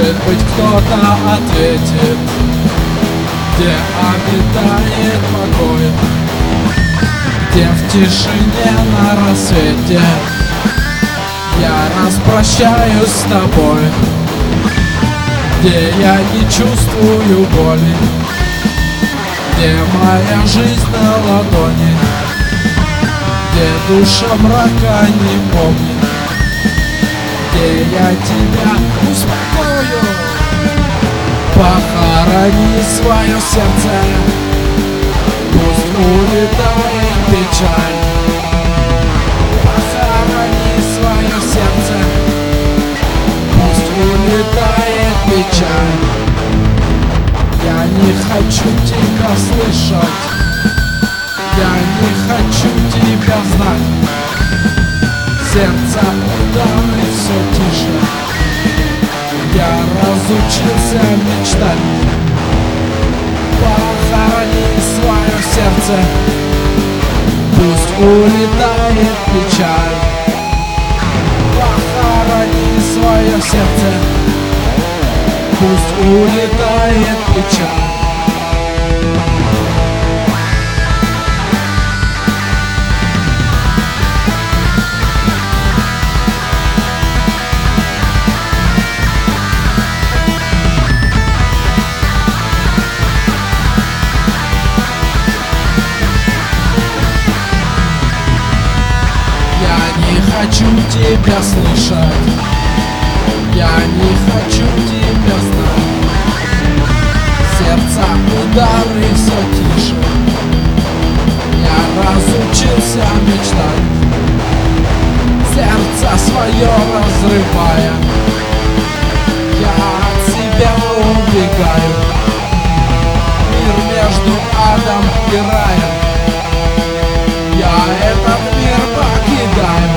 Может быть, кто-то ответит, где обитает покой, где в тишине на рассвете я распрощаюсь с тобой, где я не чувствую боли, где моя жизнь на ладони, где душа мрака не помнит, где я тебя успокою. Похорони свое сердце, пусть улетает печаль. Похорони свое сердце, пусть улетает печаль. Я не хочу тебя слышать, я не хочу тебя знать. Сердце удары все тише, я разучился мечтать. Похорони свое сердце, пусть улетает печаль. Похорони свое сердце, пусть улетает печаль. Хочу тебя слышать, я не хочу тебя знать. Сердца удары все тише, я разучился мечтать. Сердце свое разрывая, я от себя убегаю. Мир между адом и раем, я этот мир покидаю.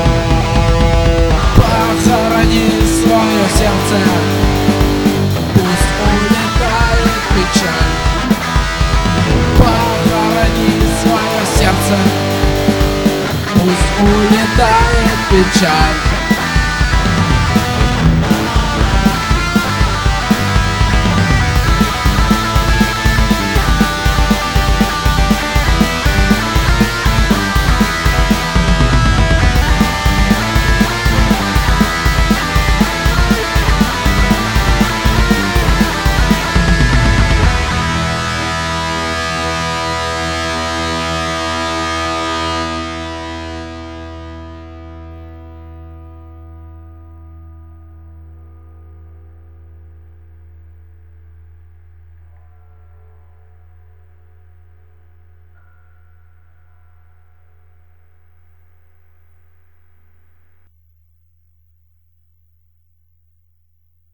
Похорони свое сердце, пусть улетает печаль. Похорони свое сердце, пусть улетает печаль.